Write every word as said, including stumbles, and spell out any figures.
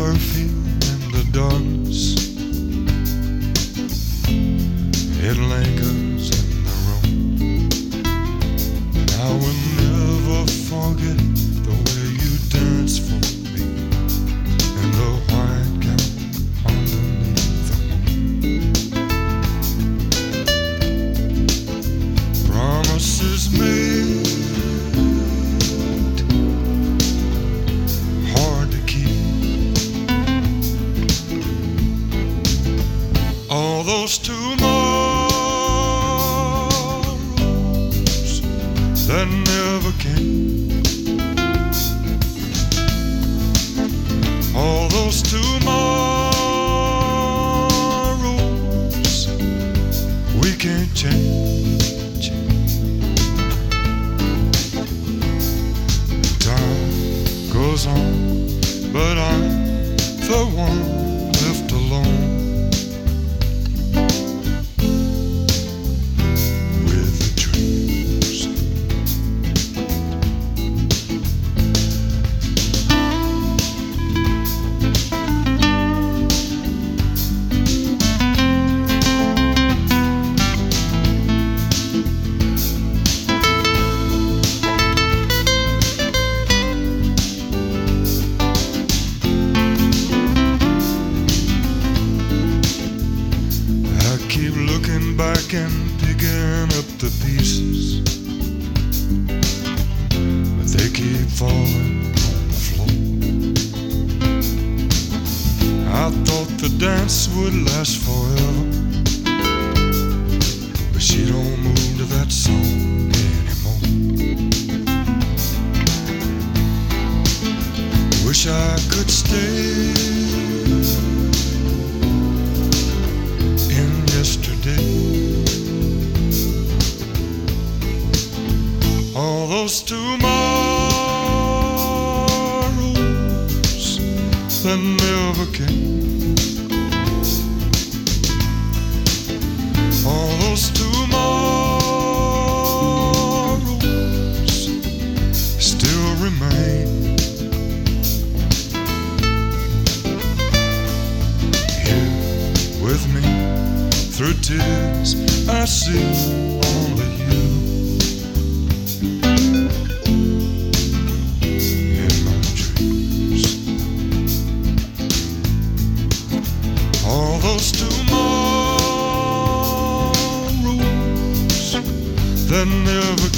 perfume in the darkness. It lingers in the room, and I will never forget the way you danced for me in the white gown underneath the moon. Promises made, hard to keep. All those tomorrows that never came. All those tomorrows we can't change. Time goes on, but I'm the one left alone with the dreams. Keep looking back and picking up the pieces, but they keep falling on the floor. I thought the dance would last forever, but she don't move to that song anymore. Wish I could stay yesterday. All those tomorrows that never came. All those tomorrows still remain. Here with me, through tears I see only you. In my dreams, all those tomorrows that never